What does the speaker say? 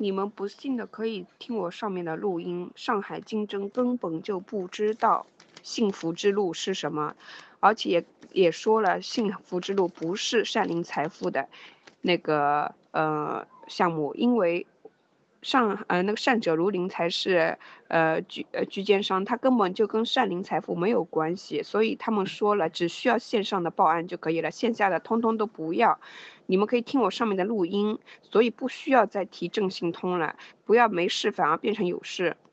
你们不信的可以听我上面的录音。上海竞争根本就不知道幸福之路是什么，而且也说了，幸福之路不是善林财富的那个项目，因为那个善者如林才是居奸商，他根本就跟善林财富没有关系，所以他们说了，只需要线上的报案就可以了，线下的通通都不要。你们可以听我上面的录音，所以不需要再提正信通了，不要没事反而变成有事。